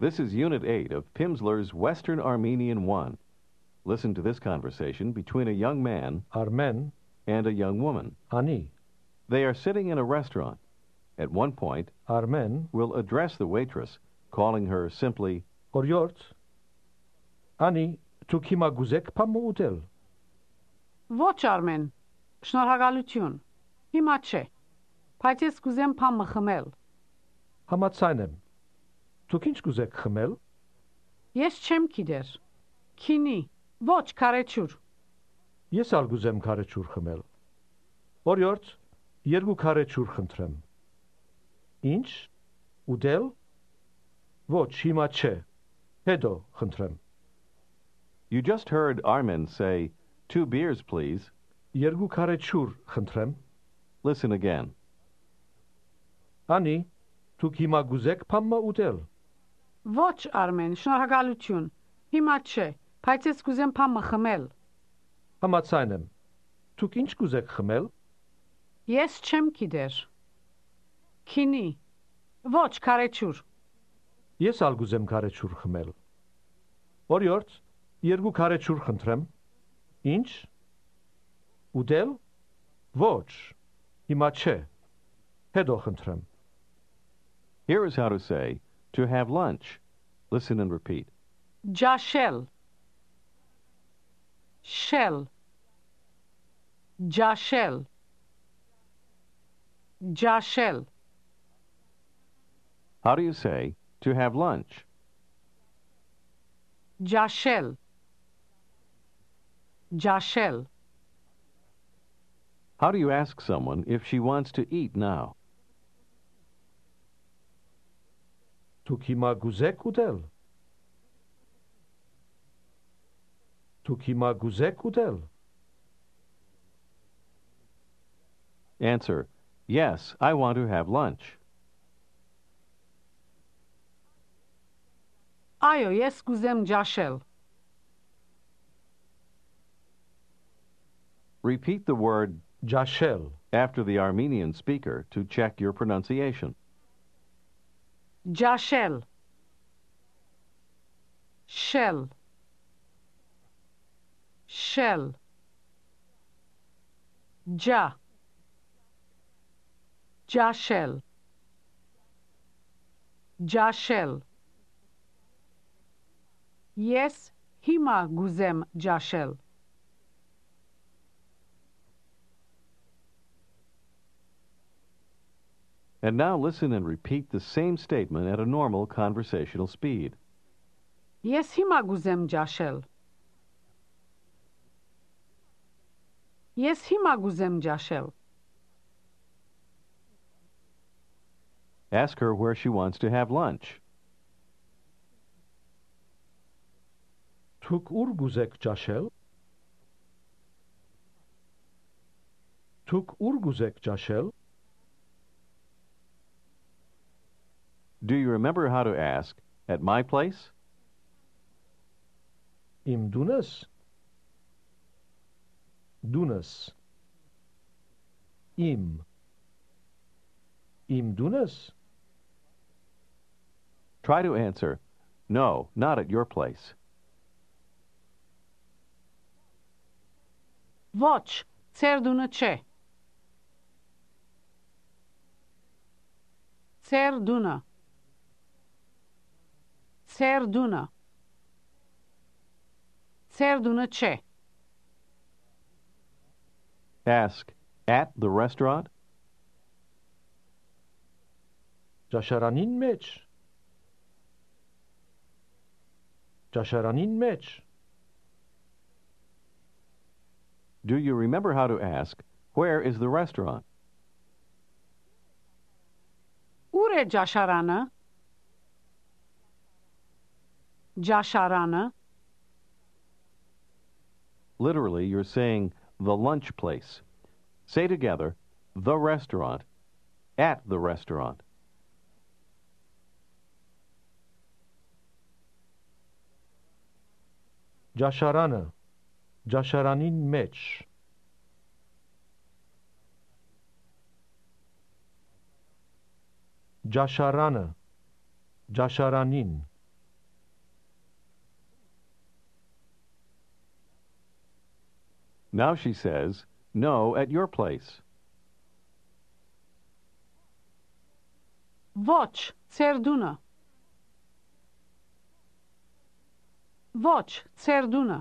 This is Unit 8 of Pimsleur's Western Armenian 1. Listen to this conversation between a young man Armen, and a young woman. Ani. They are sitting in a restaurant. At one point, Armen, we'll address the waitress, calling her simply, Oryort. Ani, tu kima guzek pamuutel. Ոչ Արմեն, շնորհակալություն։ Հիմա չէ։ Բայց ես կուզեմ փամը խմել։ Համացայնեմ. Tu ինչ գուզեք խմել? Ես չեմ գիտեր։ Քինի, ոչ քարեչուր։ Ես ալ գուզեմ քարեչուր խմել։ Oryort, երկու քարեչուր խնդրեմ։ Ինչ? Ուդել? Ոչ, հիմա չէ։ Հետո խնդրեմ։ You just heard Armen say, 2 beers, please. Երկու քարեչուր խնդրեմ։ Listen again. Ani, tu kima գուզեք փամը ուտել։ Ոչ Արմեն, շնորհակալություն։ Հիմա չէ, բայց ես կուզեմ փամը խմել։ Համացայնեմ. Tu ինչ գուզեք խմել? Ես չեմ գիտեր։ Քինի, ոչ քարեչուր։ Ես ալ գուզեմ քարեչուր խմել։ Oryort, երկու քարեչուր խնդրեմ։ Ինչ? Ուդել? Ոչ, հիմա չէ։ Հետո խնդրեմ։ Here is how to say, to have lunch. Listen and repeat. Ջաշել։ Շել։ Ջաշել։ Ջաշել։ How do you say, to have lunch? Ջաշել։ Ջաշել։ How do you ask someone if she wants to eat now? Tu kima գուզեք ուտել։ Tu kima գուզեք ուտել։ Answer, yes, I want to have lunch. Այո, ես կուզեմ ջաշել։ Repeat the word Ջաշել, after the Armenian speaker to check your pronunciation. Ջաշել։ Շել։ Շել։ Ջա։ Ջաշել։ Ջաշել։ Ես հիմա գուզեմ ջաշել։ And now listen and repeat the same statement at a normal conversational speed. Ես հիմա գուզեմ ջաշել։ Ես հիմա գուզեմ ջաշել։ Ask her where she wants to have lunch. Թուք ուր գուզեք ջաշել։ Թուք ուր գուզեք ջաշել։ Do you remember how to ask, at my place? Իմ դունս։ Դունս։ Իմ։ Իմ դունս։ Try to answer, no, not at your place. Ոչ, ծեր դունը չէ։ Ծեր դունը։ Ծեր դունը։ Ծեր դունը չէ։ Ask, at the restaurant? Ջաշարանին մեջ։ Ջաշարանին մեջ։ Do you remember how to ask, where is the restaurant? Ուր է ջաշարանը։ Ջաշարանը։ Literally, you're saying the lunch place. Say together, the restaurant, at the restaurant. Ջաշարանը, ջաշարանին մեջ։ Ջաշարանը, ջաշարանին։ Now she says, no, at your place. Ոչ, ցերդունը. Ոչ, ցերդունը.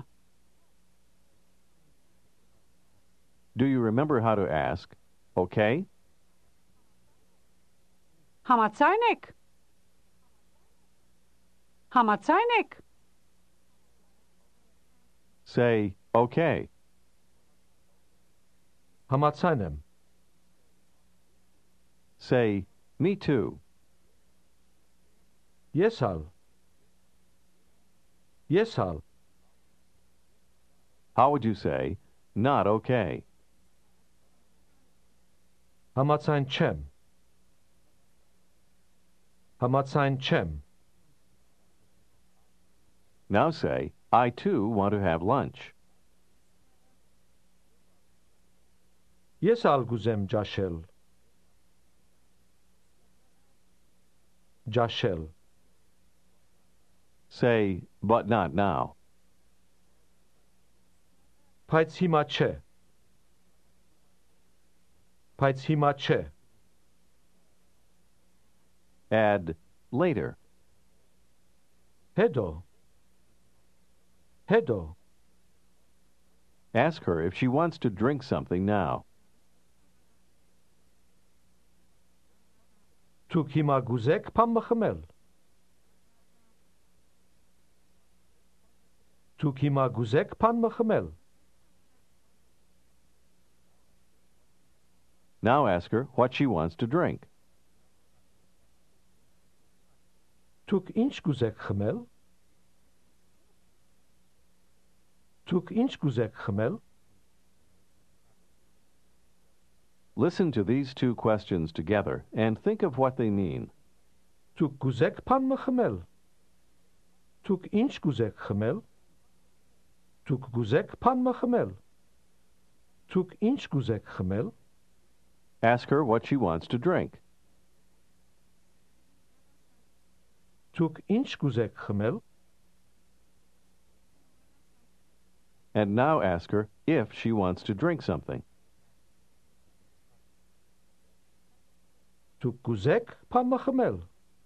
Do you remember how to ask, okay? Համաձայն եք? Համաձայն եք? Say, okay. Համաձայն եմ. Say, me too. Ես ալ. Ես ալ. How would you say, not okay? Համաձայն չեմ. Համաձայն չեմ. Now say, I too want to have lunch. Ես ալ գուզեմ ջաշել. Ջաշել. Say, but not now. Բայց հիմա չէ. Բայց հիմա չէ. Add later. Հետո. Հետո. Ask her if she wants to drink something now. Դուք հիմա գուզեք փամը խմել. Դուք հիմա գուզեք փամը խմել. Now ask her what she wants to drink. Դուք ինչ գուզեք խմել. Դուք ինչ գուզեք խմել. Listen to these two questions together and think of what they mean. Դուք գուզեք փամը խմել. Դուք ինչ գուզեք խմել. Դուք գուզեք փամը խմել. Դուք ինչ գուզեք խմել. Ask her what she wants to drink. Դուք ինչ գուզեք խմել. And now ask her if she wants to drink something. Դուք գուզեք փամը խմել.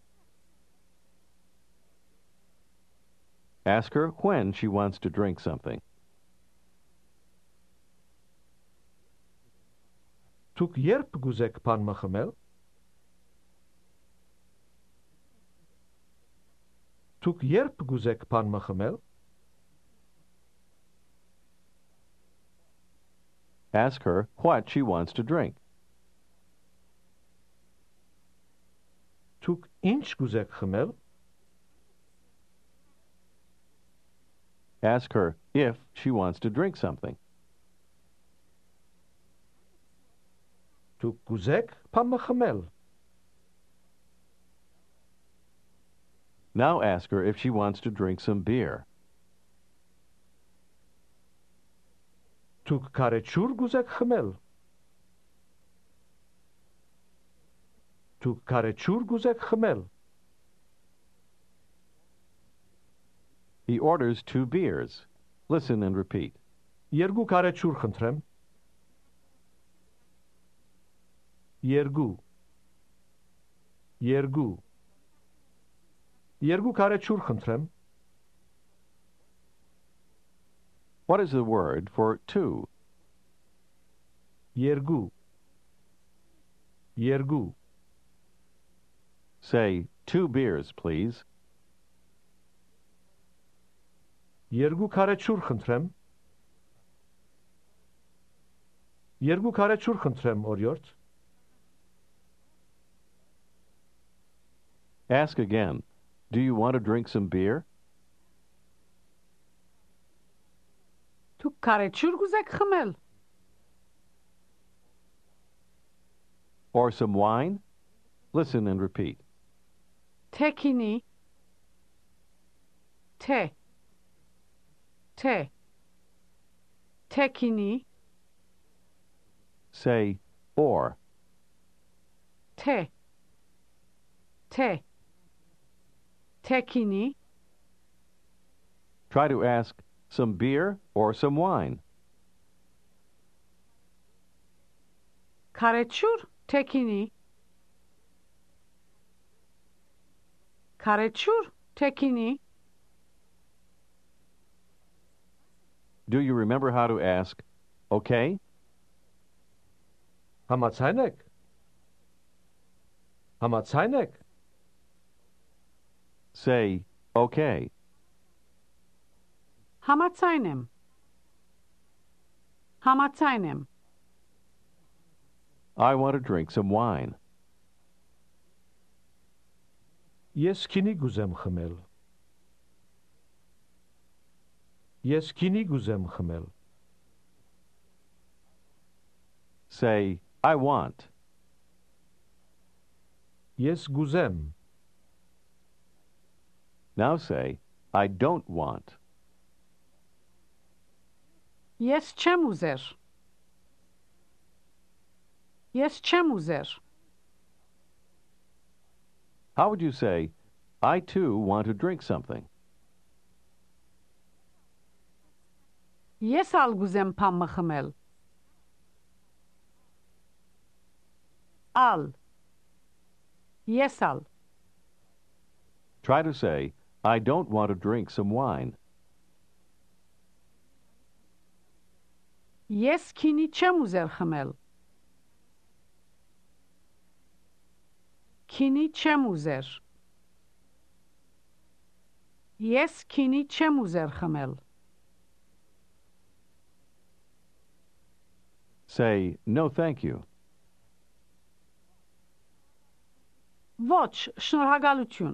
Ask her when she wants to drink something. Դուք երբ գուզեք փամը խմել. Դուք երբ գուզեք փամը խմել. Ask her what she wants to drink. Դուք ինչ գուզեք խմել. Ask her if she wants to drink something. Դուք գուզեք փամը խմել. Now ask her if she wants to drink some beer. Դուք քարեջուր գուզեք խմել. Դուք քարեջուր գուզեք խմել. He orders 2 beers. Listen and repeat. Երկու քարեջուր խնդրեմ. Երկու. Երկու. Երկու քարեջուր խնդրեմ. What is the word for 2? Երկու. Երկու. Say 2 beers, please. Երկու քարեջուր խնդրեմ. Երկու քարեջուր խնդրեմ, օրիորդ. Ask again. Do you want to drink some beer? Դուք քարեջուր գուզեք խմել. Or some wine? Listen and repeat. Թեքինի. Թե. Թե. Թեքինի. Say or. Թե. Թե. Թեքինի. Try to ask some beer or some wine. Քարեչուր, թեքինի։ Քարեչուր, թեքինի։ Do you remember how to ask, okay? Համաձայն եք։ Համաձայն եք։ Say, okay. Համաձայն եմ։ Համաձայն եմ։ I want to drink some wine. Ես քինի գուզեմ խմել։ Ես քինի գուզեմ խմել։ Say, I want. Ես գուզեմ։ Now say, I don't want. Ես չեմ ուզեր։ Ես չեմ ուզեր։ How would you say, I too want to drink something? Ես ալ գուզեմ փամը խմել։ Ալ։ Ես ալ։ Try to say, I don't want to drink some wine. Ես քինի չեմ ուզեր խմել։ Քինի չեմ ուզեր։ Ես քինի չեմ ուզեր խմել։ Say, no thank you. Ոչ, շնորհակալություն։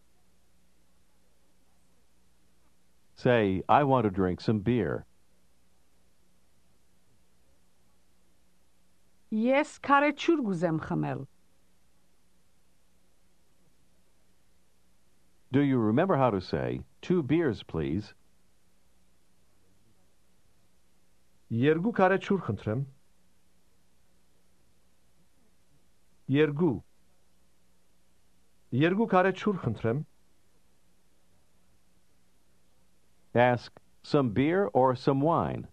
Say, I want to drink some beer. Ես քարեչուր գուզեմ խմել։ Do you remember how to say, 2 beers, please? Երկու քարեչուր խնդրեմ։ Երկու։ Երկու քարեչուր խնդրեմ։ Ask, some beer or some wine?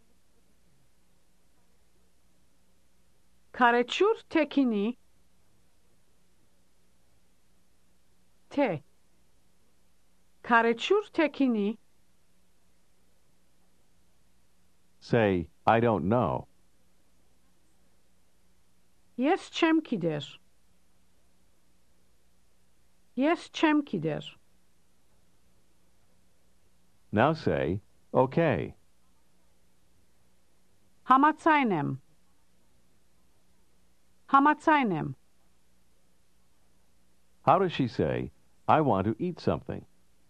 Քարեչուր, թեքինի։ Թե։ Քարեչուր, թեքինի։ Say, I don't know. Ես չեմ գիտեր։ Ես չեմ գիտեր։ Now say, okay. Համաձայն եմ։ Համաձայն եմ։ How does she say, I want to eat something?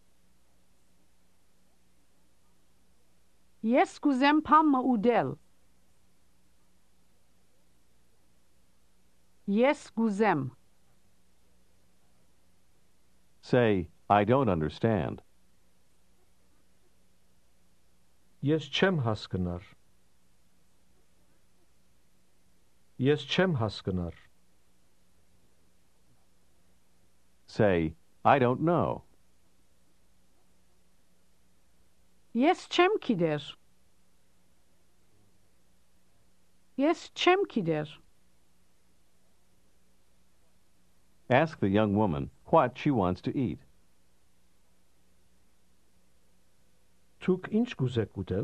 Ես գուզեմ փամը ուդել։ Ես գուզեմ։ Say, I don't understand. Ես չեմ հասկնար։ Ես չեմ հասկնար։ Say, I don't know. Ես չեմ գիտեր։ Ես չեմ գիտեր։ Ask the young woman what she wants to eat. Դուք ինչ գուզեք ուտել։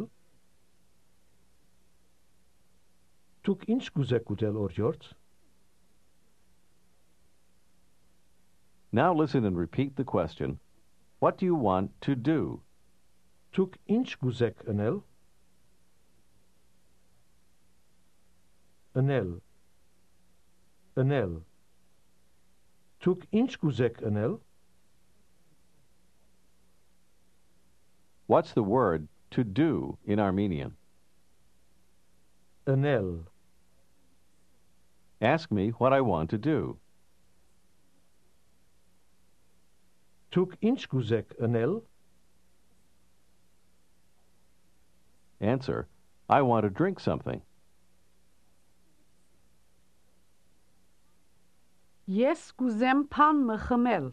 Դուք ինչ գուզեք ուտել օրիորդ։ Now listen and repeat the question. What do you want to do? Դուք ինչ գուզեք ընել։ Ընել։ Ընել։ Դուք ինչ գուզեք ընել։ What's the word to do in Armenian? Ընել։ Ask me what I want to do. Դուք ինչ գուզեք ընել։ Answer, I want to drink something. Ես գուզեմ փամը խմել։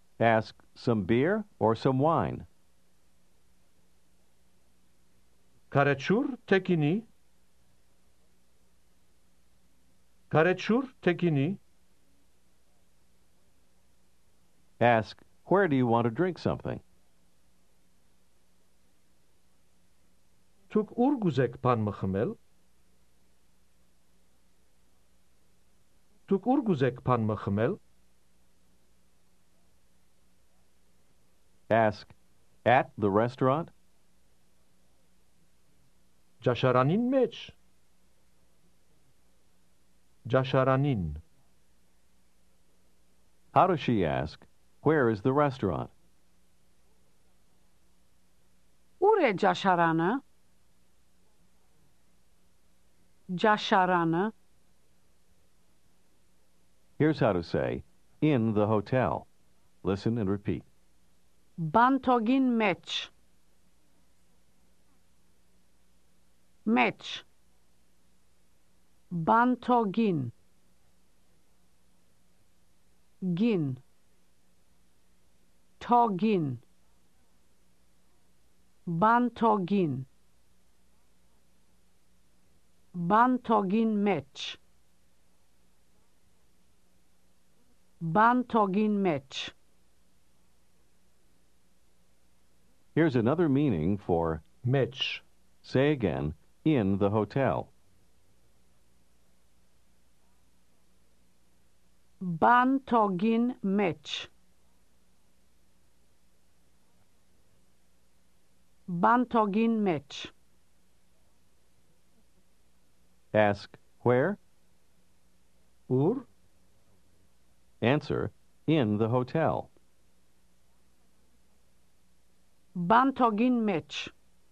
Ask, some beer or some wine? Կարեչուր տեկինի Կարեչուր տեկինի Ask, where do you want to drink something? Դուք ուր գուզեք բան մխմել Դուք ուր գուզեք բան մխմել Ask, at the restaurant? Ջաշարանին մեջ Ջաշարանին How does she ask, where is the restaurant? Ուր է ջաշարանը? Ջաշարանը. Here's how to say, in the hotel. Listen and repeat. Բանթոգին մեջ. Մեջ. Բանթոգին. Գին. Թոգին. Բանթոգին. Բանթոգին մեջ. Բանթոգին մեջ. Here's another meaning for մեջ say again, in the hotel. Բանթոգին մեջ. Բանթոգին մեջ. Ask, where? ուր Answer, in the hotel. Բանթոգին մեջ.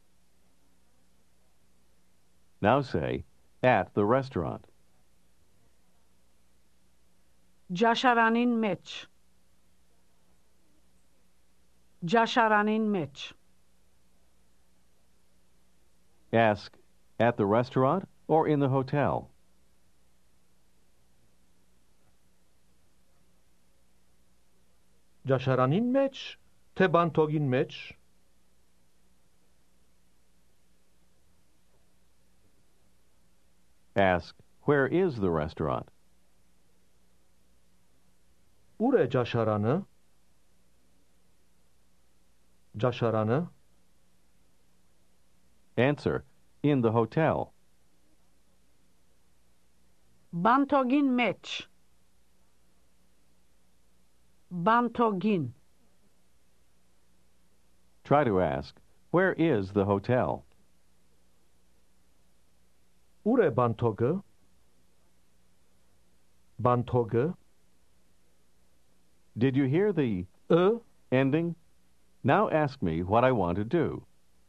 Now say, at the restaurant. Ջաշարանին մեջ. Ջաշարանին մեջ. Ask, at the restaurant or in the hotel? Ջաշարանին մեջ թե բանթոգին մեջ Ask, where is the restaurant? Ուր է ջաշարանը Ջաշարանը Answer, in the hotel. Բանթոգին մեջ. Բանթոգին. Try to ask, where is the hotel? Ուր է բանթոգը Բանթոգը Did you hear the ending? Now ask me what I want to do.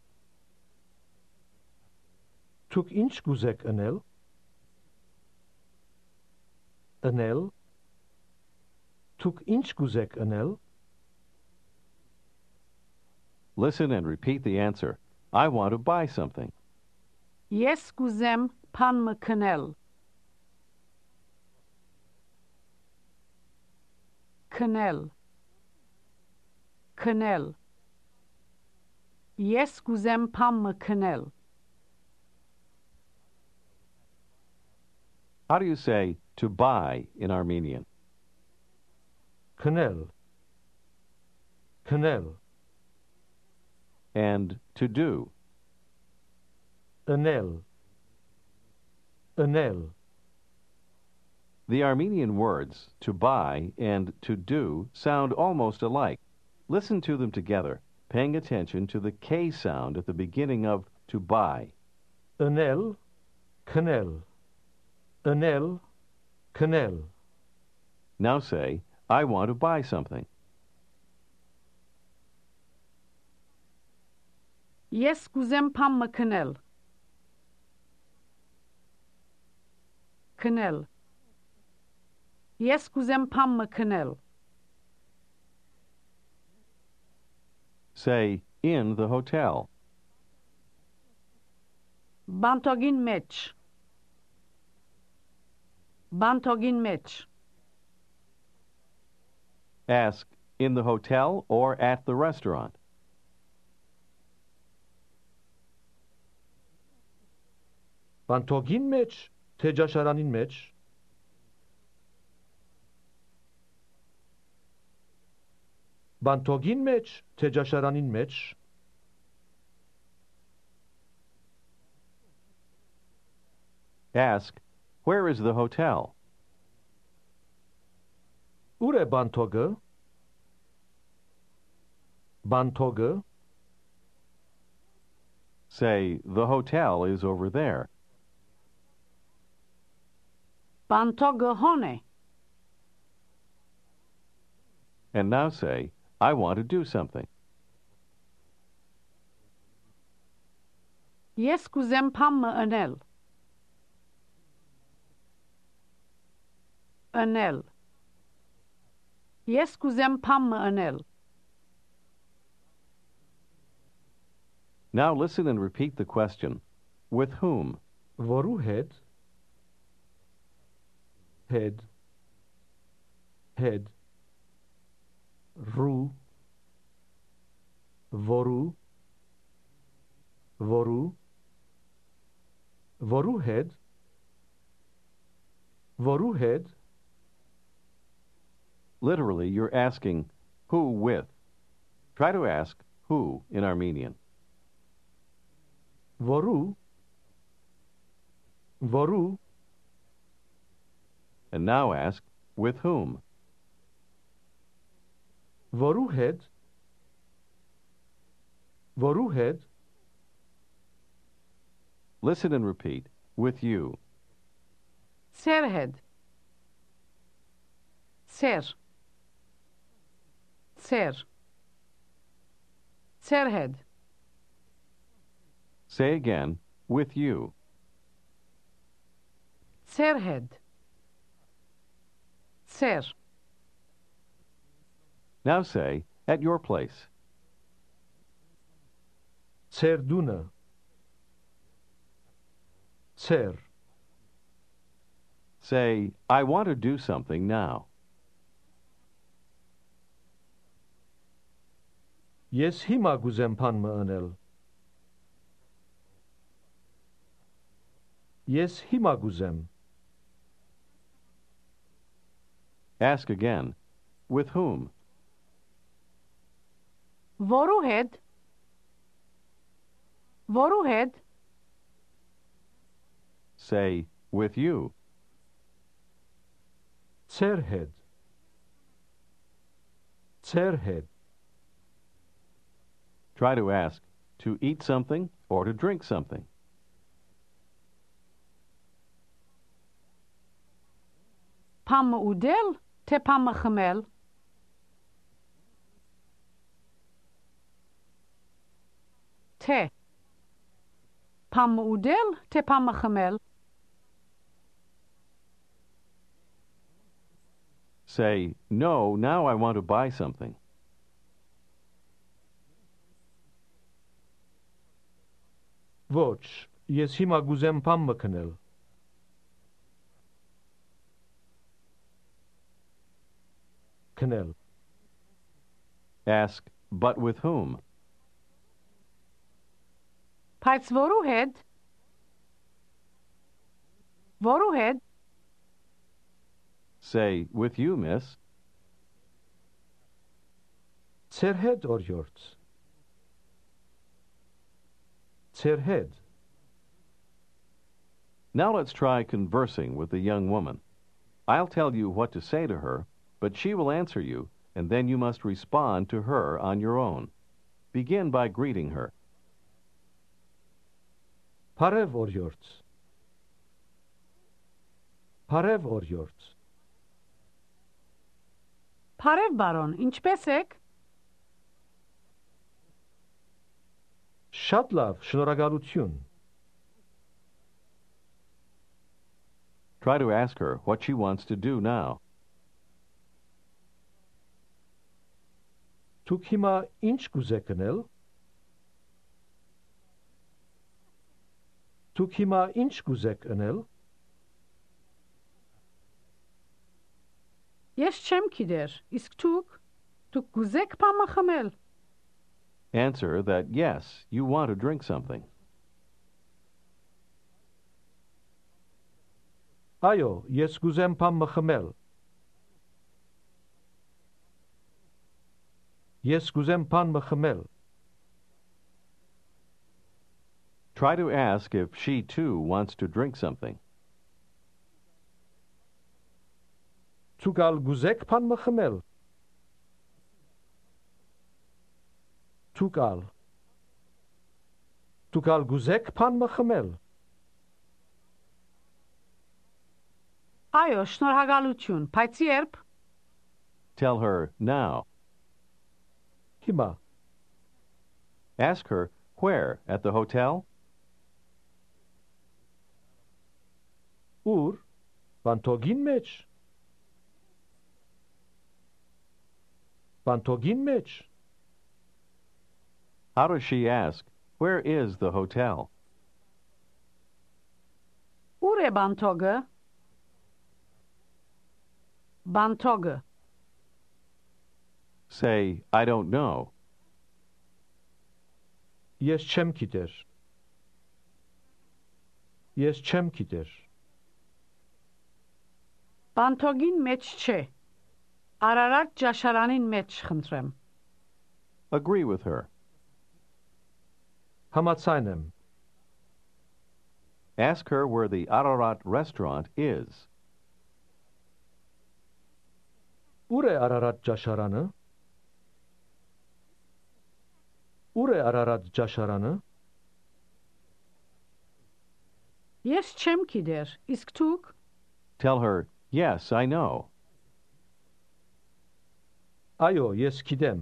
Դուք ինչ գուզեք անել Անել Դուք ինչ գուզեք անել Listen and repeat the answer. I want to buy something. Ես կուզեմ բան մքնել. Քնել. Քնել. Ես կուզեմ բան մքնել. How do you say to buy in Armenian? Քնել Քնել And to do? Անել Անել The Armenian words to buy and to do sound almost alike. Listen to them together, paying attention to the K sound at the beginning of to buy. Անել Քնել Անել Քնել Now say, I want to buy something. Ես կուզեմ բան մքնել. Քնել. Ես կուզեմ բան մքնել. Say, in the hotel. Բանթոգին մեջ. Բանթոգին մեջ. Ask, in the hotel or at the restaurant? Բանթոգին մեջ, թե ճաշարանին մեջ։ Բանթոգին մեջ, թե ճաշարանին մեջ։ Ask, where is the hotel? Ուր է բանթոգը։ Բանթոգը։ Say, the hotel is over there. Բանթոգը հոն է։ And now say, I want to do something. Ես կուզեմ փամը ընել։ Ընել։ Ես կուզեմ փամը ընել։ Now listen and repeat the question. With whom? Որու հետ։ Հետ։ Հետ։ Ռու։ Որու։ Որու։ Որու հետ։ Որու հետ։ Literally, you're asking, who with? Try to ask, who in Armenian. Որու։ Որու։ And now ask, with whom? Որու հետ։ Որու հետ։ Listen and repeat, with you. Սեր հետ։ Սեր։ Սեր։ Սեր հետ։ Say again, with you. Սեր հետ։ Սեր։ Now say, at your place. Ծեր դունը։ Ծեր։ Say, I want to do something now. Ես հիմա գուզեմ փամը ընել։ Ես հիմա գուզեմ։ Ask again, with whom? Որու հետ։ Որու հետ։ Say, with you. Ծեր հետ։ Ծեր հետ։ Try to ask, to eat something or to drink something. Փամը ուդել, թե փամը խմել։ Թե։ Փամը ուդել, թե փամը խմել։ Say, no, now I want to buy something. Ոչ, ես հիմա գուզեմ փամը քնել։ Քնել։ Ask, but with whom? Բայց որու հետ։ Որու հետ։ Say, with you, miss. Ծեր հետ օրիորդ։ Ծեր հետ։ Now let's try conversing with the young woman. I'll tell you what to say to her, but she will answer you, and then you must respond to her on your own. Begin by greeting her. Բարև օրիորդ։ Բարև օրիորդ։ Բարև բարոն, ինչպե՞ս եք։ Շատ լավ, շնորհակալություն։ Try to ask her what she wants to do now. Դուք հիմա ինչ կուզեք անել։ Դուք հիմա ինչ կուզեք անել։ Ես չեմ գիտեր, իսկ դուք կուզեք փամը խմել։ Answer that yes, you want to drink something. Այո, ես գուզեմ բան մխմել։ Ես գուզեմ բան մխմել։ Try to ask if she too wants to drink something. Ցուգալ գուզեք բան մխմել։ Ցուգալ գուզեք բան մխմել։ Այո, շնորհակալություն, բայց երբ? Tell her now. Հիմա Ask her where, at the hotel? ուր բանտոգին մեջ։ Բանտոգին մեջ։ How does she ask, where is the hotel? Ուր է բանտոգը? Բանտոգը։ Say, I don't know. Ես չեմ գիտեր։ Ես չեմ գիտեր։ Բանտոգին մեջ չէ։ Արարատ ճաշարանին մեջ խնդրեմ։ Agree with her. Համաձայն եմ։ Ask her where the Ararat restaurant is. Ուր է Արարատ ճաշարանը։ Ուր է Արարատ ճաշարանը։ Ես չեմ գիտեր, իսկ դուք? Tell her, yes, I know. Այո, ես գիտեմ։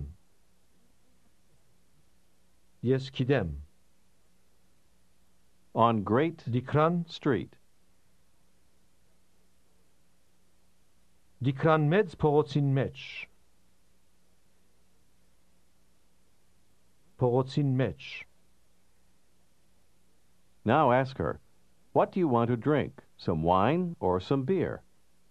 Ես գիտեմ։ On Great Դիկրան Street. Դիկրան մեծ փողոցին մեջ։ Փողոցին մեջ։ Now ask her, what do you want to drink? Some wine or some beer?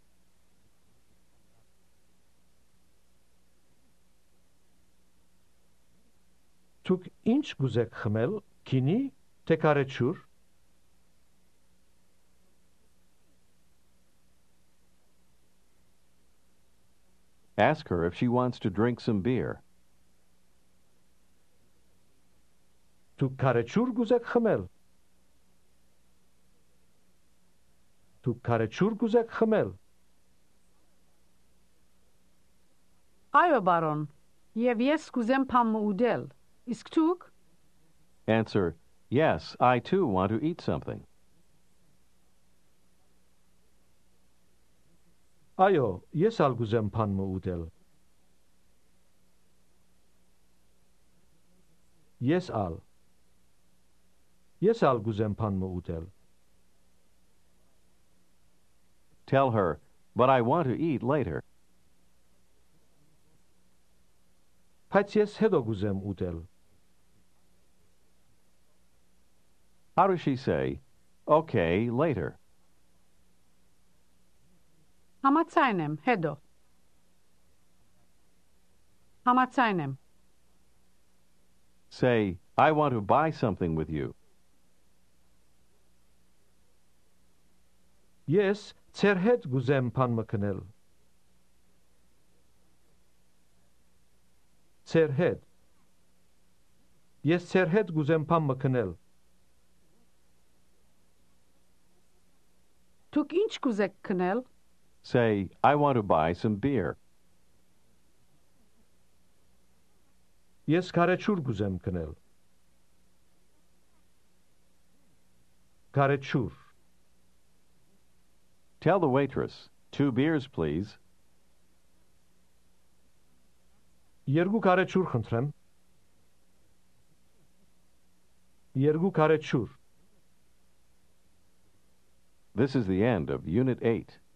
Դուք ինչ գուզեք խմել, գինի, թե կարեջուր։ Ask her if she wants to drink some beer. Դուք կարեջուր գուզեք խմել։ Դուք կարեջուր գուզեք խմել։ Այո, բարոն, եւ ես կուզեմ փամը ուդել։ Իսկ դուք? Answer, yes, I too want to eat something. Այո, ես ալ գուզեմ փամը ուդել։ Ես ալ գուզեմ փամը ուդել։ Tell her, but I want to eat later. Բայց ես հետո գուզեմ ուդել։ How does she say, okay, later? Համաձայն եմ, հետո։ Համաձայն եմ։ Say, I want to buy something with you. Ես ձեր հետ գուզեմ փամը կնել։ Ձեր հետ։ Ես ձեր հետ գուզեմ փամը կնել։ Դուք ինչ կուզեք քնել? Say, I want to buy some beer. Ես կարեջուր գուզեմ կնել։ Կարեջուր։ Tell the waitress, 2 beers, please. Երկու կարեջուր խնդրեմ։ Երկու կարեջուր։ This is the end of Unit 8.